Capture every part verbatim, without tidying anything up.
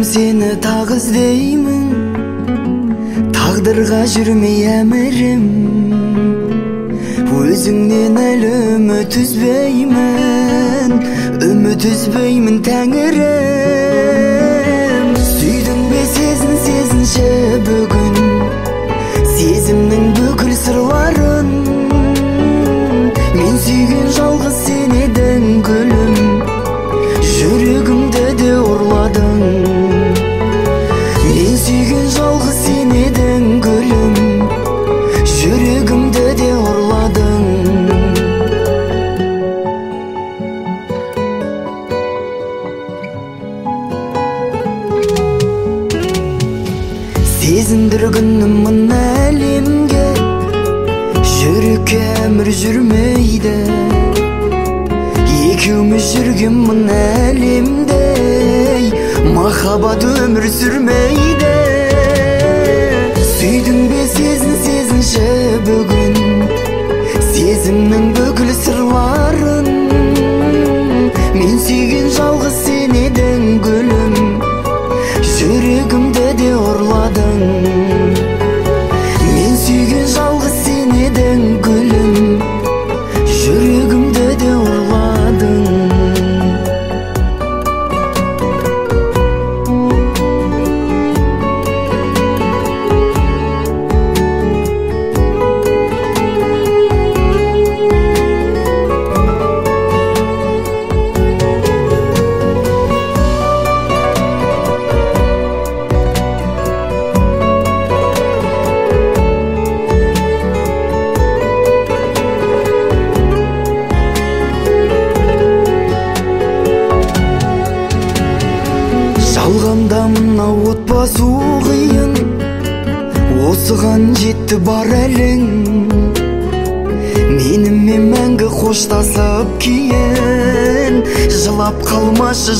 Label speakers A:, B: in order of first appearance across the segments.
A: seni tag izdeymin, taqdırga жүрмей әмірім. Өзіңнен әлі үміт үзбеймін, үміт үзбеймін Тәңірім. Сүйдің бе сезін сезінше бүгін, сезімнің бүкіл сырларын. Мен сүйген жалғыз сен едің гүлім, жүрегімді де ұрладың. Мен сүйген жалғыз сен едің гүлім, жүрегімді де ұрладың. Сезіндіргінім мына әлемге, жүрекке әмір жүрмейді. Екеуміз жүрген мына әлемде, махаббат өмір сүрмейді. Сүйдің бе сезін сезінше бүгін, сезімнің бүкіл сырларын. Мен сүйген жалғыз сен едің гүлім, жүрегімді де ұрладың. Мен сүйген жалғыз сен едің гүлім, жүрегімді де ұрладың. Жалғанда мына от басу қиын, осыған жетті бар әлің. Менімен мәңгі қоштасып кейін, жылап қалмашы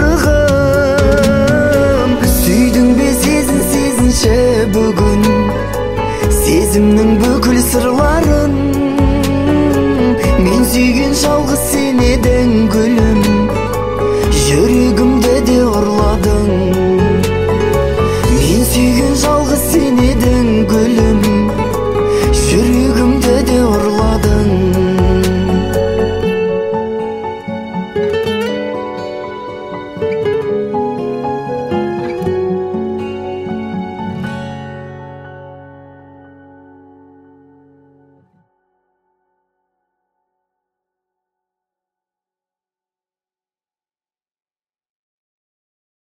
A: жарығым. Сүйдің бе сезін сезінше бүгін, сезімнің бүкіл сырларын. Мен сүйген жалғыз сен едің гүлім,